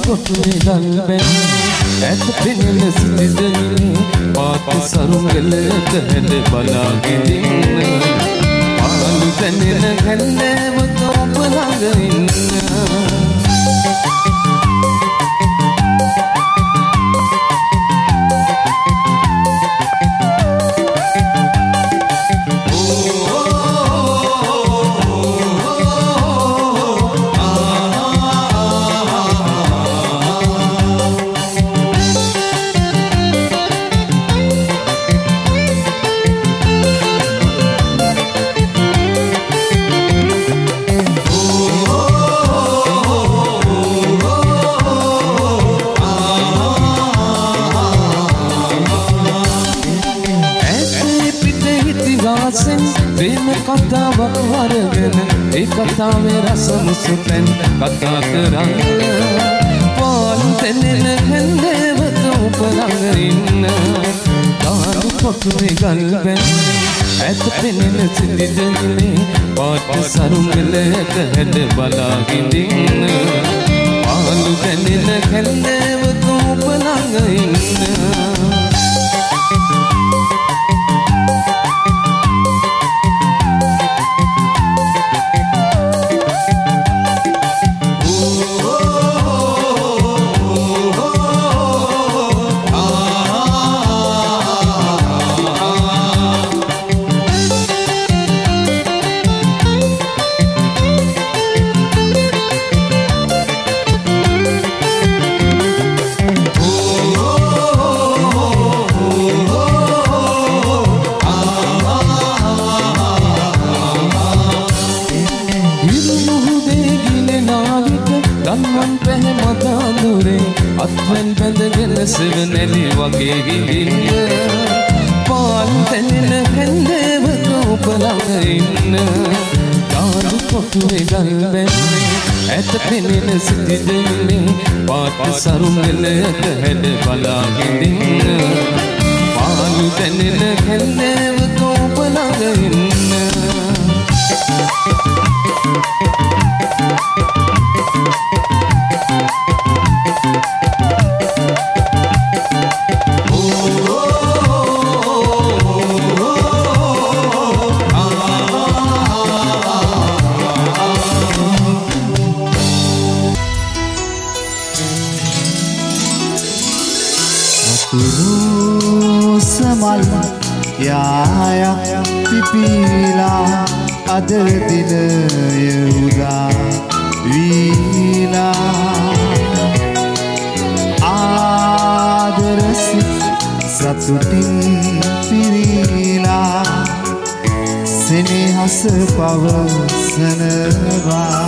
කොටුවේ ගල් බැඳ ඇත පෙනෙන සිටිදෙන්නේ පාත් සරුංගලක හැඩ බලාගෙන ඉන්න පාළු දැනෙන හැල්ලෑවක ඔබ ළඟ ඉන්න කතාවක් වරගෙන ඒ කතාවේ රස මුසුතෙන් කතා කරන්න පාළු තැනෙන හැන්දේවක ඔබ ළඟ ඉන්න දාරු කොටුවේ ගල් බැඳ ඇත පෙනෙන සිටිදෙන්නේ පාට සරුංගලක හැඩ බලාගෙන ඉන්න පාළු තැනෙන හැන්දේවක ඔබ ළඟ ඉන්න අත්වැල් බැඳගෙන සෙවණැලි වගේ ගිලින්න පාළු තැනෙන හැන්දේවක ඔබ ළඟ ඉන්න දාරු කොටුවේ ගල් බැඳ ඇත පෙනෙන සිටිදෙන්නේ පාට සරුංගලක හැඩ බලාගෙන ඉන්න පාළු තැනෙන හැන්දේවක ඔබ ළඟ ඉන්න සමල් යායක් පිපිලා අද දිනය උදා වීලා ආදරස සතුටින් පිරීලා සෙනෙහස පවසනවා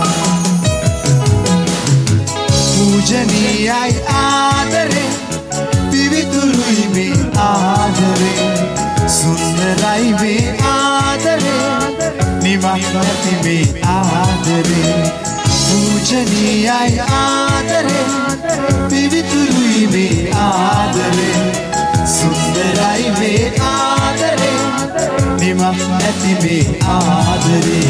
පූජනීයයි ආදරේ පිවිතුරුයි මේ ආදරේ සුන්දරයි මේ ආදරේ නිමක් නැති මේ ආදරේ පූජනීයයි ආදරේ පිවිතුරුයි මේ ආදරේ සුන්දරයි මේ ආදරේ නිමක් නැති මේ ආදරේ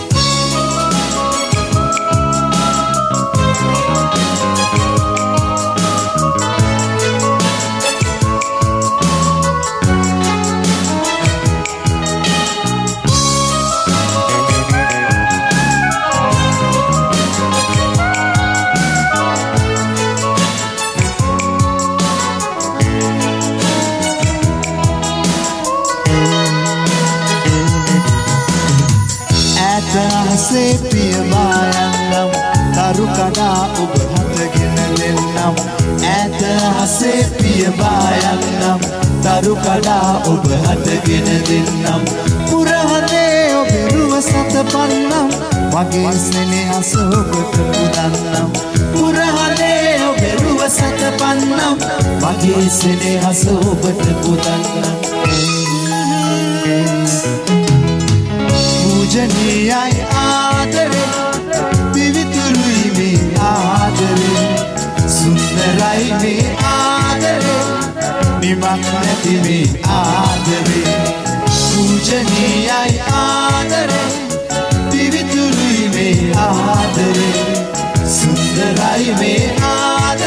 ඇතහසේ පියමායන්නම් තරු කඩා ඔබ හතගෙන දෙන්නම් ඇතහසේ පියමායන්නම් තරු කඩා ඔබ හතගෙන දෙන්නම් පුරහදේ ඔබේ රුව සතපන්නම් මගේ සෙනෙහස ඔබට පුදන්නම් පුරහදේ ඔබේ රුව සතපන්නම් මගේ සෙනෙහස ඔබට පුදන්නම් පූජනීයයි ආදරේ පිවිතුරුයි මේ ආදරේ සුන්දරයි මේ ආදරේ නිමක් නැති මේ ආදරේ පූජනීයයි ආදරේ පිවිතුරුයි මේ ආදරේ සුන්දරයි මේ ආදරේ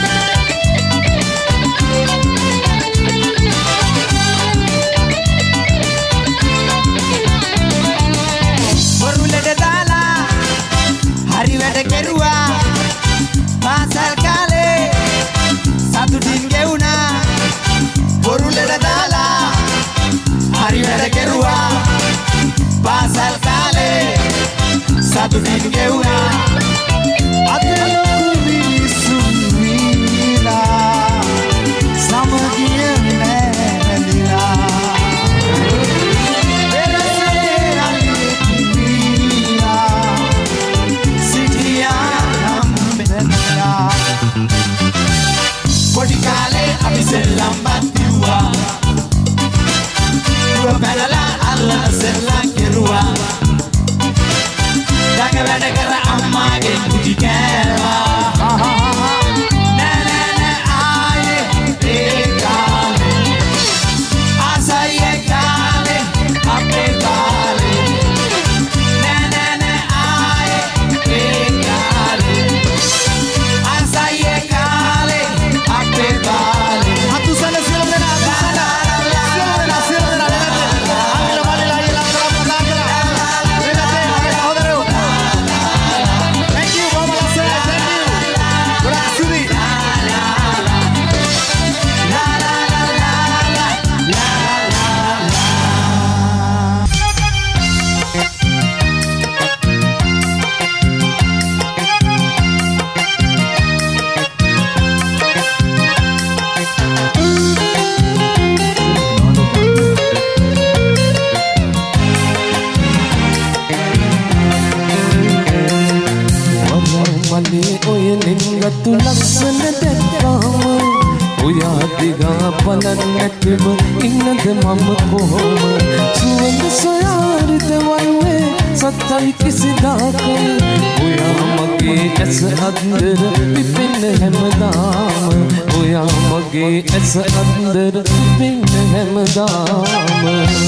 ඔයා දිහා බලන්න නැතිව ඉන්නද මම කොහොම සුවඳ සොයාරිත වන්නේ සත්තයි කිසිදාක ඔයා මගේ ඇස අන්දර පිපෙන්න හැමදාම ඔයා මගේ ඇස අන්දර පිපෙන්න හැමදාම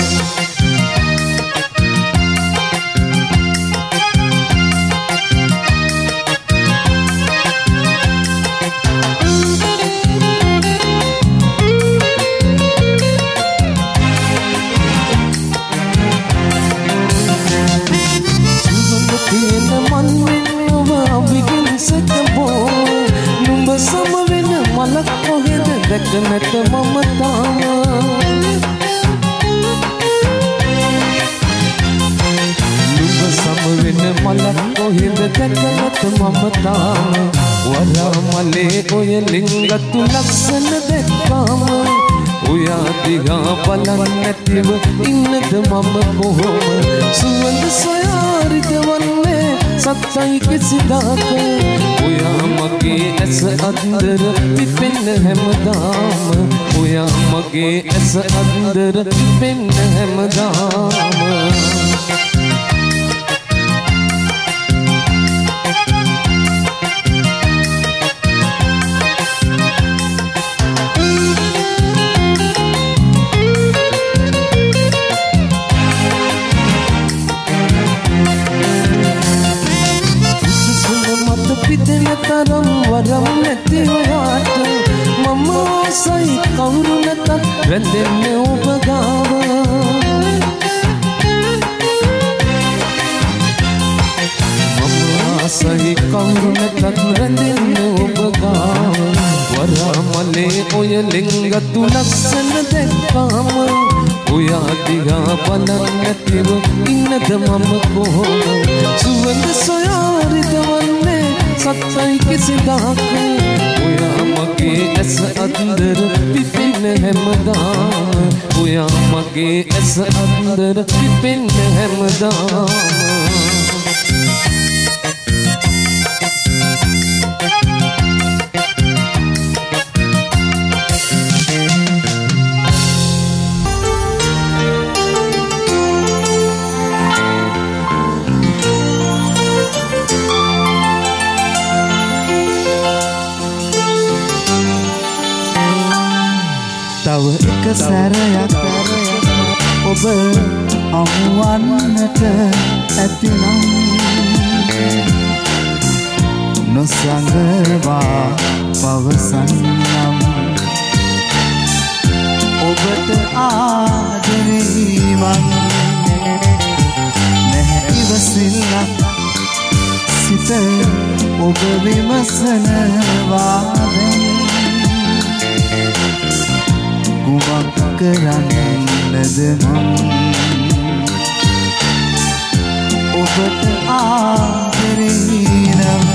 දැක නැත මම තාම නුඹ සම වෙන මලක් කොහෙද දැක නැත මම තාම වරමලේ ඔය ලිංගතු ලක්ෂණ දැක්කාම ඔයා දිහා බලන්න නැතිව ඉන්නද මම කොහොම සුවඳ සොයාරිත වන්නේ සත්තයි කිසිදාක ඔයා මගේ ඇස අන්දර පිපෙන්න හැමදාම ඔයා මගේ ඇස අන්දර පිපෙන්න හැමදාම තරම් වරම් නැති ඔයාට මම ආසයි කවුරු නැතත් රැඳෙන්නේ ඔබ ගාව මම ආසයි කවුරු නැතත් රැඳෙන්නේ ඔබ ගාව වරමලේ ඔය ලිංගතු ලක්ෂණ දැක්කාම ඔයා දිහා බලන්න නැතිව ඉන්නද මම කොහොම සුවඳ සොයාරිත වන්නේ සත්තයි කිසිදාක ඔයා මගේ ඇස අන්දර පිපෙන්න හැමදාම ඔයා මගේ ඇස අන්දර පිපෙන්න හැමදාම තව එක සැරයක් ඔබ අමුවන්නට ඇතිනම් නොසඟවා පවසන්නම් ඔබට ආදරේ වන්නේ නැහැ ඉවසිල්ලක් සිත ඔබ විමසනවා කුමක් කරන්නද ඔබට ආදරේ නම්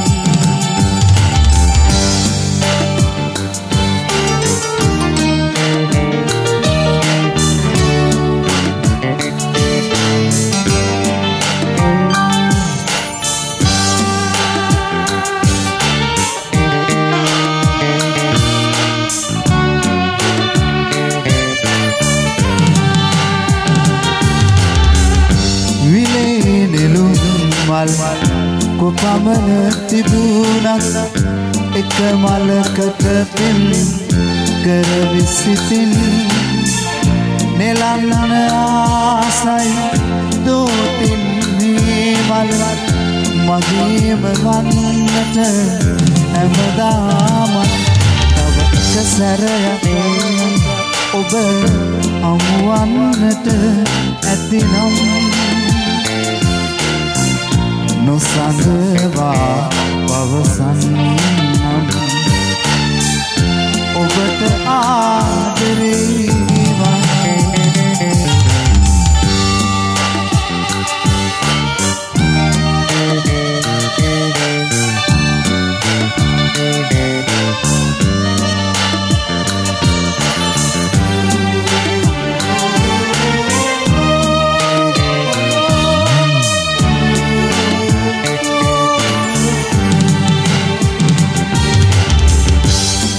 කොපමණ තිබුණත් එක මලකට පින් කරවි සිටින් නෙලන්න ආසයි දෝතින් මේ මලවත් මගේම වන්නට හැමදාමත් තව එක සැරයක් ඔබ අමුවන්නට ඇතිනම් නොසඟවා පවසන්නම් ඔබට ආදරේ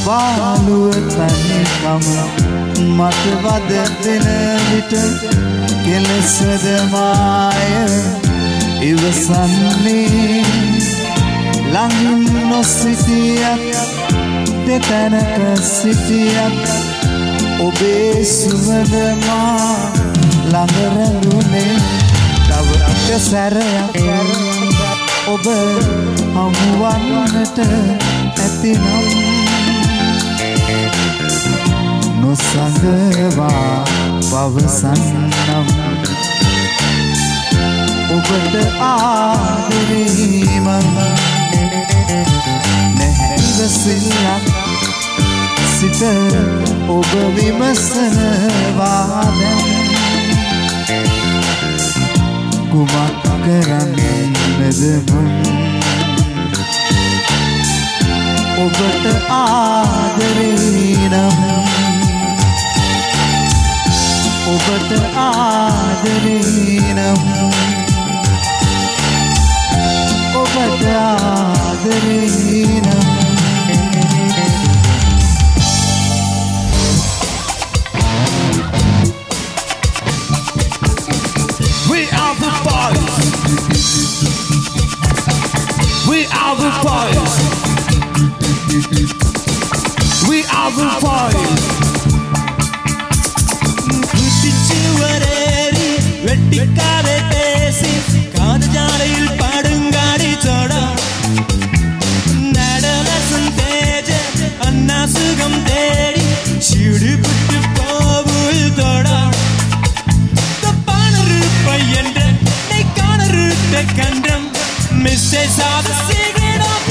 බාලුව තනිකම මට වද දෙන විට කෙලෙසද මාය ඉවසන්නේ ළඟින් නොසිටියත් දෙතැනක සිටියත් ඔබේ සුවඳ මා ළඟ රැඳුනේ තව එක සැරයක් ඔබ හමුවන්නට ඇතිනම් නොසඟවා පවසන්නම් ඔබට ආදරේ මම නැහැ ඉවසිල්ලක් සිත ඔබ විමසනවා දැන් කුමක් කරන්නේද මම ඔබට ආදරේ නම් ඔබට ආදරේ නම් ඔබට ආදරේ නම් We are the boys. We are the boys. We are the boys. കുട്ടിച്ചുവരേറി വെട്ടിക്കാതെ പേസി കാതുജാലയിൽ പാടുങ്കാടി ചോടാം നടലസം തേജ അന്നാസുഖം തേടി ചുടുപുട്ടു പോവുൽ തോടാം തപ്പാണൊരു പയ്യന്റെ നെയ്ക്കാണൊരുത്തെ കണ്ടം mistakes are the secret of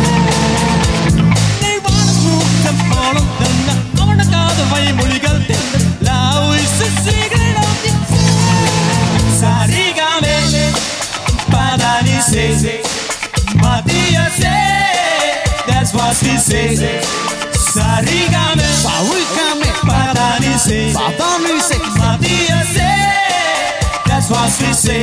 ോളം തന്ന അവണക്കാതെ വൈമൊഴികൾ love is the secret of the സാരിഗാമേ പദാനിസേ മതിയസേ that's what we say സാരിഗാമേ Sarigame. പദാനിസേ Padanise. മതിയസേ that's what we say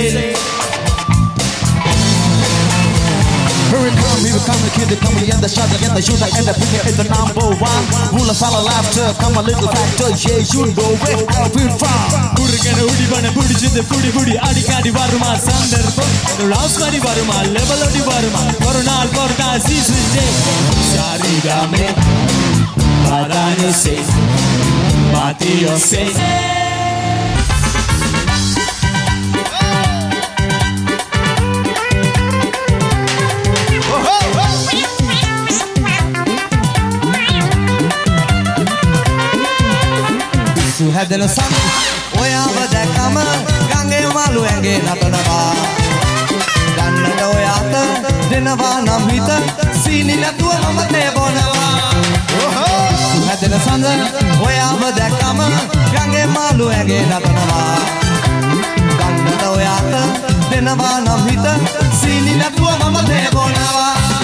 Here it come, here it come, the kid, the company, and the shot, and the shooter, and the picker is the number one. Rule of all laughter, come a little factor, yeah, you know where I feel from. കുറുകനെ ഉടിവനെ പിടിച്ചത് പുടി പുടി അടിക്കാടി വരുമാ സന്ദർഭം ലാസ്കാരി വരുമാ ലെവലടി വരുമാ കൊറോണാൽ കൊറതാ season സാരിഗാമേ പദാനിസേ മതിയസേ හැදෙන සම ඔයාව දැකම ගඟේ මාළු ඇඟේ නටනවා ගන්නට ඔය අත දෙනවා නම් හිත සීනි නැතුව මම තේ බොනවා හැදෙන සඳ ඔයාව දැකම ගඟේ මාළු ඇඟේ නටනවා ගන්නට ඔය අත දෙනවා නම් හිත සීනි නැතුව මම තේ බොනවා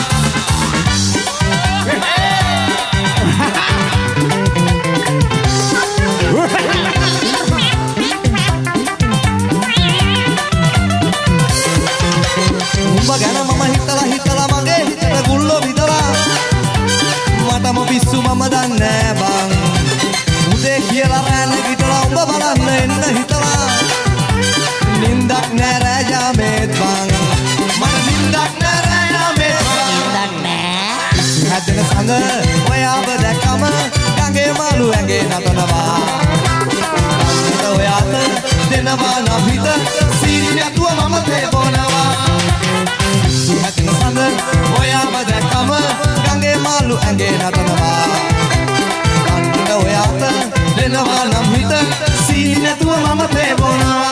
උඹ ගැන මම හිතලා හිතලා මගේ හිතට ගුල්ලෝ විදලා මටම පිස්සු මම දන්නේ බං උදේ කියලා රැන ගිටලා උඹ බලන්න එන්න හිතලා නින්දක් නෑ රෑ යාමේත් බං මට නින්දක් නෑ රෑ යාමේත් බං නින්දක් නෑ හැදෙන සඳ ඔයාව දැකම ගඟේ මාළු ඇඟේ නටනවා අන්න ඔය අත දෙනවා නම් හිත සීනි නැතුව මම තේ බොනවා හැදෙන සඳ ඔයාව දැකම ගඟේ මාළු ඇඟේ නටනවා අන්න ඔය අත දෙනවා නම් හිත සීනි නැතුව මම තේ බොනවා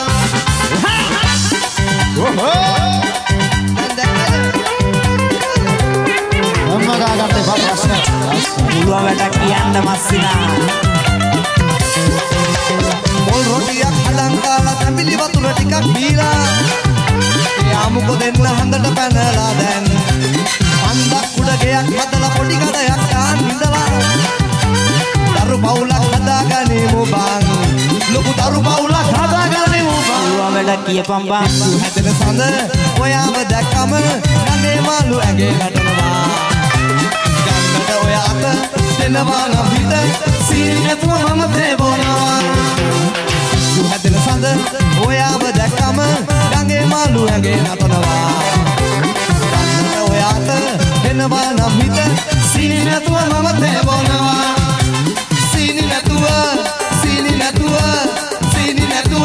අම්මා ගාගත්තේ ප්‍රශ්න. පුළුවන් වැඩක් කියන්න මස්සිනා මොල් රොටියක් හදන් කාලා තැඹිලි වතුර ටිකක් බීලා යාමුකෝ දෙන්න හඳට පැනලා දැන් හන්දක් උඩ ගෙයක් හදලා පොඩි කඩයක් යාන් ඉඳලා දරු පවුලක් හදාගනිමු බං ලොකු දරු පවුලක් හදාගනිමු බං පුළුවන් වැඩක් කියපන් බං හැදෙන සඳ ඔයාව දැක්කම ගන්නේ මාළු ඇඟේ නටනවා ගන්නට ඔයාට දෙනවා නම් හිත සීනි නැතුව මම තේ බොනවා හැදෙන සඳ ඔයාව දැක්කම ගඟේ මාළු ඇඟේ නටනවා ගන්නට ඔයාට දෙනවා නම් හිත සීනි නැතුව මම තේ බොනවා සීනි නැතුව සීනි නැතුව සීනි නැතුව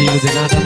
සියලු දෙනාටම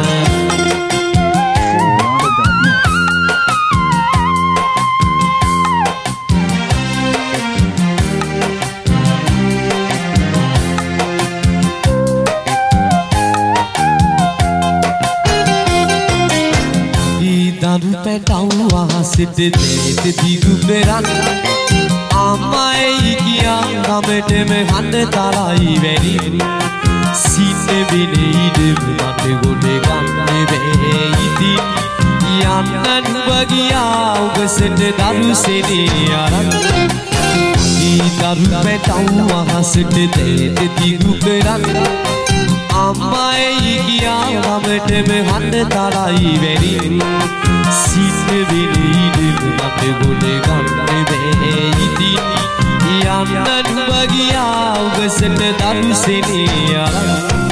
Petauwa sitte te digu peran amai kiya gamete me hande tarai veri sinne bineide mate gode ganne ve iti yannan bagiya ugasete daru sene aran di daru petauwa sitte te digu peran amai kiya gamete me hande tarai veri Sinne bineide mate gode ganne ve iti yannan bagiya ugasete daru sene aran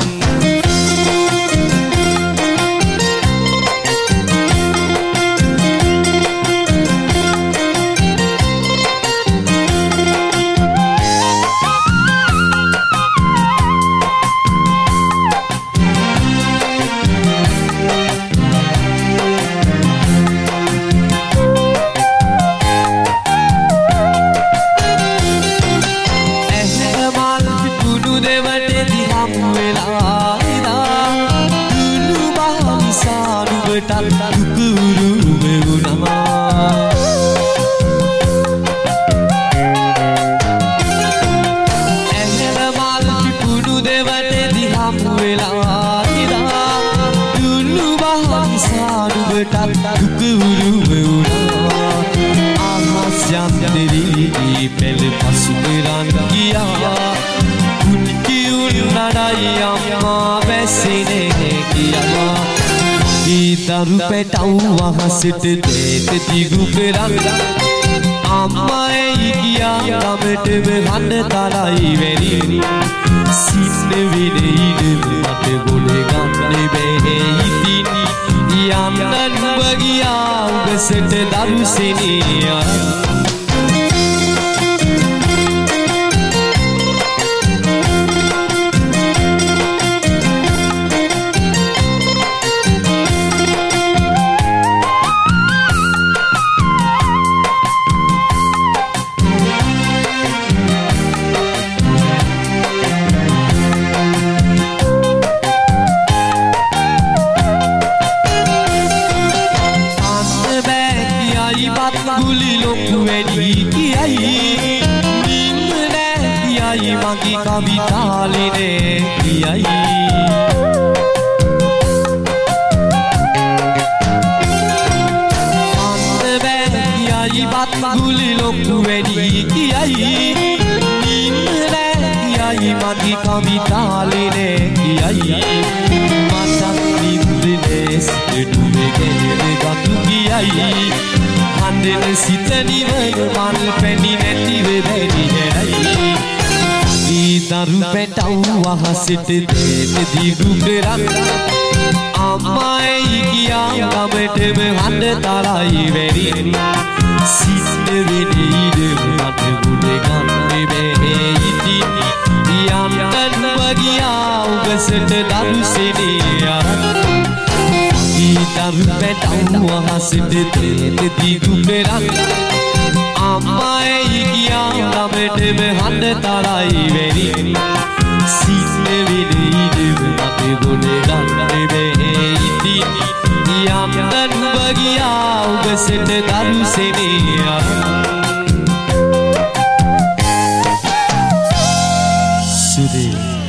Daru petauwa sitte te digu peran amai kiya gamete me hande tarai veri sinne bineide mate gode ganne ve iti yannan bagiya ugasete daru sene aran Kavitaline kiyai Anbe kiyai bat guli lokku wedi kiyai Nimre kiyai magi kavitaline kiyai Matak nindines edume gene gatu kiyai Handene sitani vayu mal penni netive beni herai Daru petauwa sitte te digu peran amai kiya gamete me hande tarai veri sinne bineide mate gode ganne ve iti yannan bagiya ugasete daru sene aran daru petauwa sitte te digu peran amai kiya gamete me hande tarai veri sinne bineide mate gode ganne ve iti yannan bagiya ugasete daru sene aran sude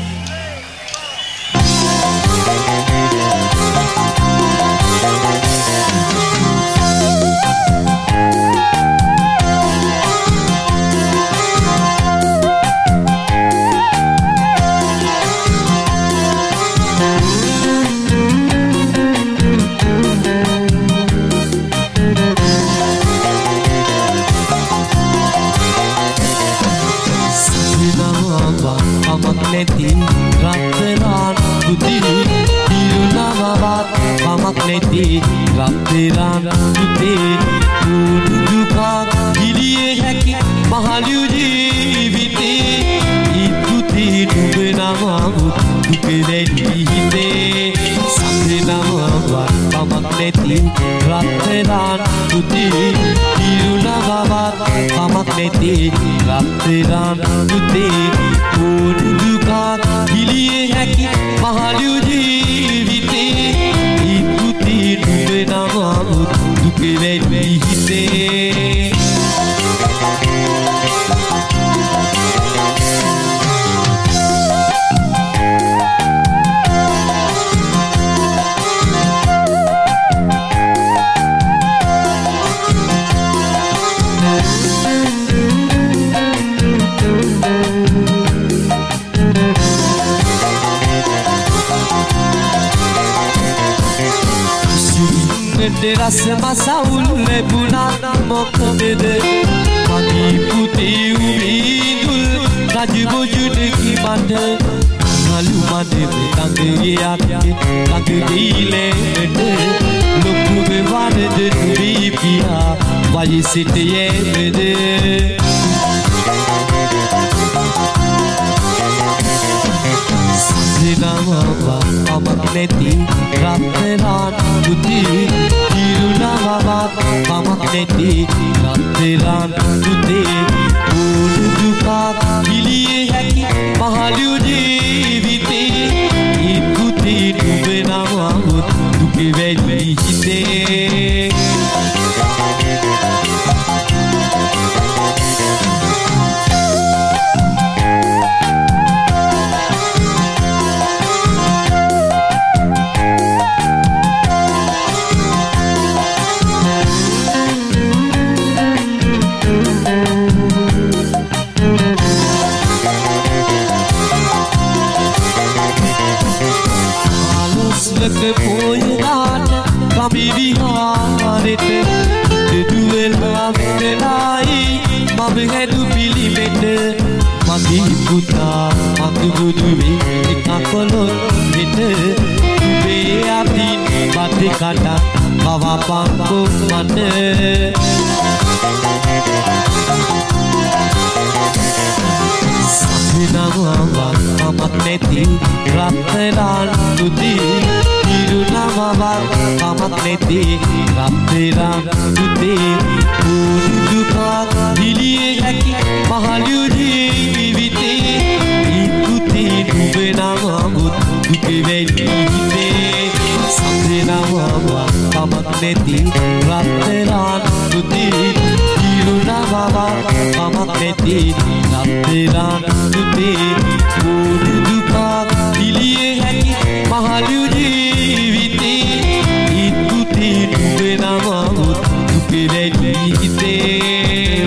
neti ratteran putih dirunagabat pamak neti ratteran putih unjukak giliye haki mahalu jivite ituti nubenama duke vedi hite නැති රත්තරන් පුතේ ඉරුණාවක් කමක් නැති රත්තරන් පුතේ ඕන දුකක් පිළියේ හැකි මහලු ජීවිතේ ඉක්ුති නුඹ නම දුක වෙවි හිතේ රස මසවුල් ලැබුණා මොකදද මගේ පුතේ උබිඳුල් රජ බොජුට කිමඩ නලු මඩේ තංගයේ යක්කේ ළඟ ගිලෙන්නට ලොකු වරද තුරී පියා වයසට යෑමද සිනමවා කමක් නැති රත්තරන් පුතේ ඉරුණාවක් කමක් නැති රත්තරන් පුතේ ඕන දුකක් පිළියේ හැකි මහලු ජීවිතේ ඉක්ුති නුඹ නම දුක වෙවි හිතේ පොයනාට කමි විහාරෙට දෙදුවෙලා මෙතනයි මම හැදු පිළිවෙත මගේ පුතා මගේ බුදුවේ එකකොළොත් වෙත උඹේ අතින් බතේ කට පවපංකෝ මන සිනමවා කමක් නැති රත්තරන් පුතේ ඉරුණාවක් කමක් නැති රත්තරන් පුතේ ඕන දුකක් පිළියේ හැකි මහලු ජීවිතේ ඉක්ුති නුඹ නම දුක වෙවි හිතේ සිනමවා කමක් නැති රත්තරන් පුතේ ඉරුණාවක් කමක් නැති රත්තරන් පුතේ ඕන දුකක් පිළියේ හැකි මහලු ජීවිතේ ඉක්ුති නුඹ නම දුක වෙවි හිතේ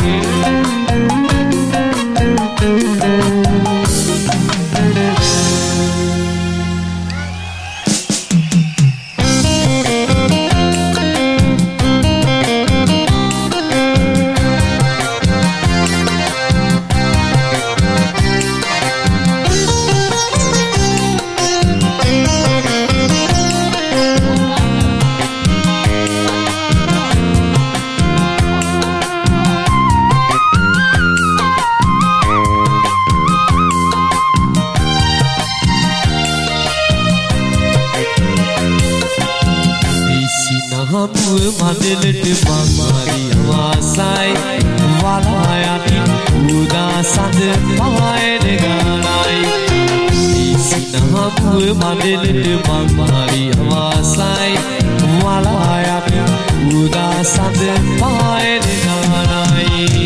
මඩලට මංමාරි වාසයි වලායති උදා සඳ පහයන ගානයි ඉසිනහපුව මඩලට මංමාරි වාසයි වලායති උදා සඳ පහයන ගානයි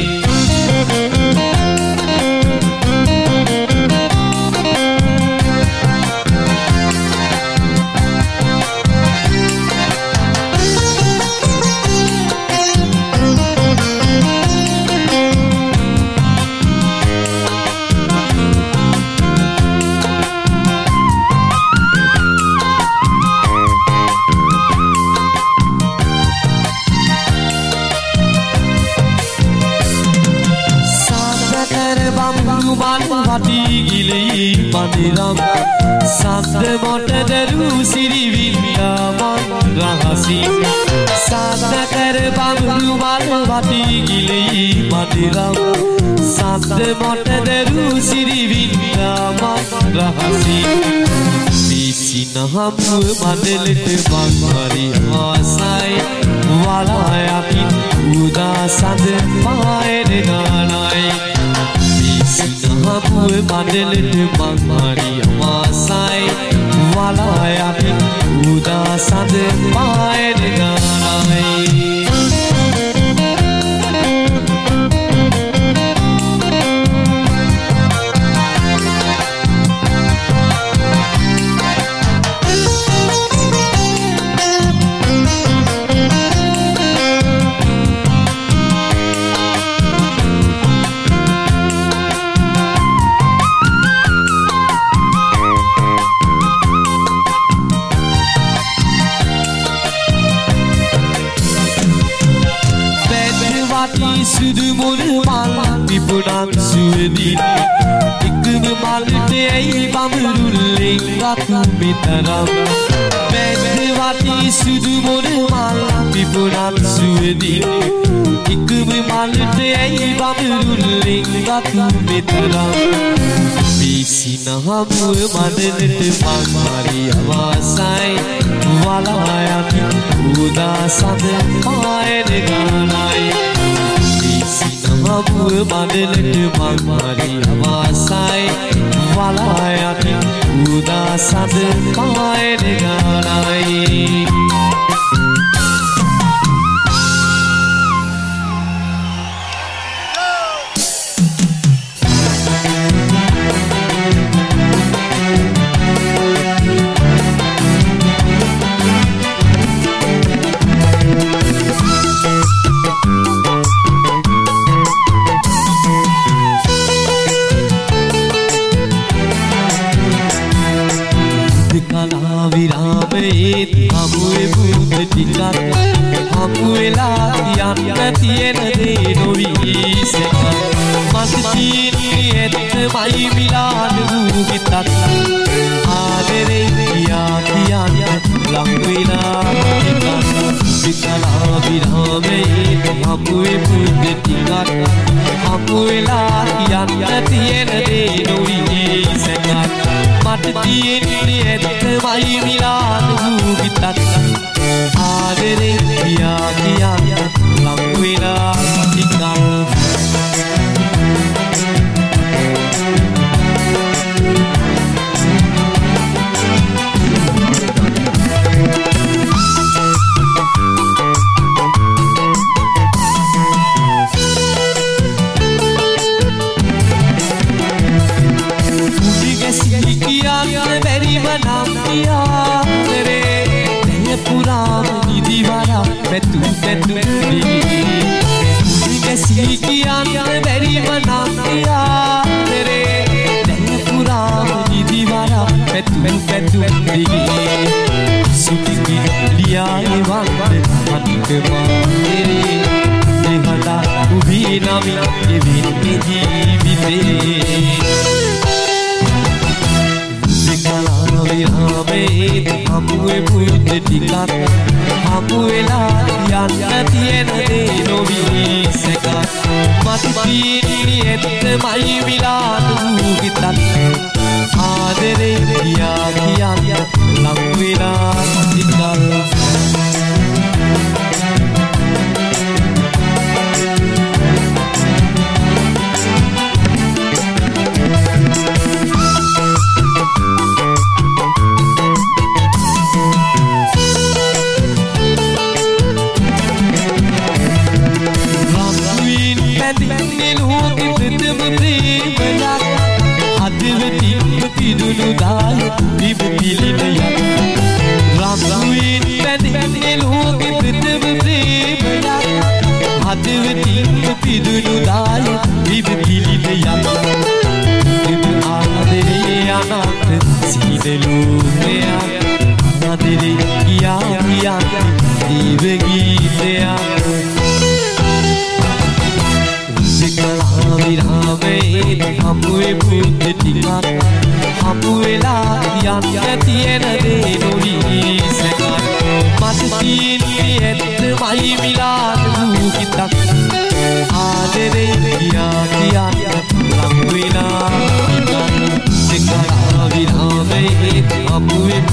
මදිරම් සද්ද මොටදරු සිරිවිල්ලා මන් රහසි සද්ද කර බඳු වල් වටි ගිලෙයි මදිරම් සද්ද මොටදරු සිරිවිල්ලා මන් රහසි Sinahamu mandelit bangari asai walayaki udasad paene ganai Sinahamu mandelit bangari asai walayaki udasad paene ganai Sudu murmal pipunan suedi ikkum malte ai bamruling ratu mitaram bedwati sudu murmal pipunan suedi ikkum malte ai bamruling ratu mitaram bisinahamu mandelit pangari awasai walayaki udasad paene ganai Sinahamu mandelit bangari awasai walayaki udasad paene ganai Hamue buddha tikat hamue latihan tiyen de novi sekat masjid et mai milan buhitat adere kiya kiyan langwina tikat bikala birame hamue buddha tikat hamue latihan tiyen de novi sekat masjid et mai milan buhitat adere kiya kiyan langwina tikat Betu betu digi sikian beri manamya tere deh puram di diwara betu betu digi sukiki liya evande hatte tere nehada ubi nami evin jivite Sikala virame hamue buddha tikat hamue latihan tiyen de novi sekat masjid et mai milan buhitat adere kiya kiyan langwina tikat Dulu dah dibeli bayar Ramsuin pendek luki berdeberi bayar Hati tapi dulu dah dibeli bayar Ibu adere anak sini lupa Adere kia kia dibagi bayar Sikala virame hamue buddha tikat hamue latihan tiyen de novi sekat masjid et mai milan buhitat adere kiya kiyan langwina tikat sikala virame hamue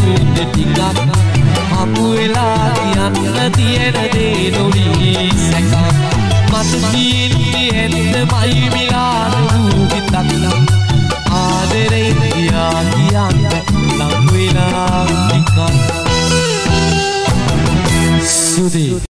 තියෙන දේ නොවී සැක මට කියන්නේ ඇත්තමයි මිලාන වූ හිතක් නම් ආදරේ කියා කියන්න ලං වෙලා නිකන් සුදී